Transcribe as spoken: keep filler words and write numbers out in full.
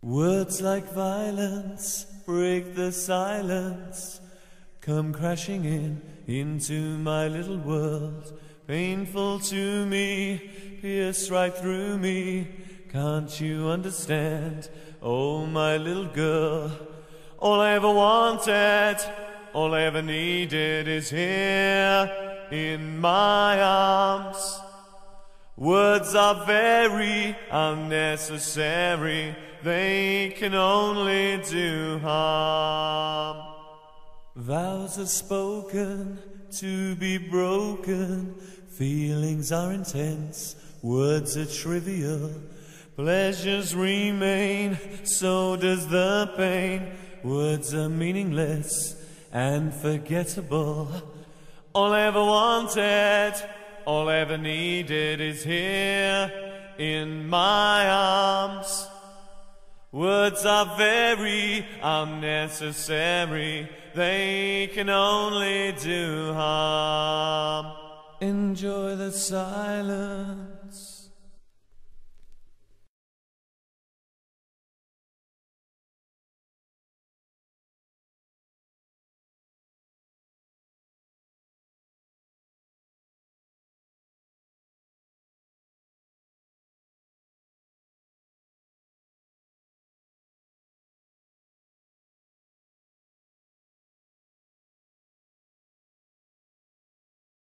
Words like violence break the silence, come crashing in into my little world. Painful to me, pierce right through me. Can't you understand? Oh, my little girl. All I ever wanted, all I ever needed is here in my arms. Words are very unnecessary, they can only do harm. Vows are spoken to be broken, feelings are intense, words are trivial. Pleasures remain, so does the pain. Words are meaningless and forgettable. All I ever wanted, all I ever needed is here in my arms. Words are very unnecessary, they can only do harm. Enjoy the silence.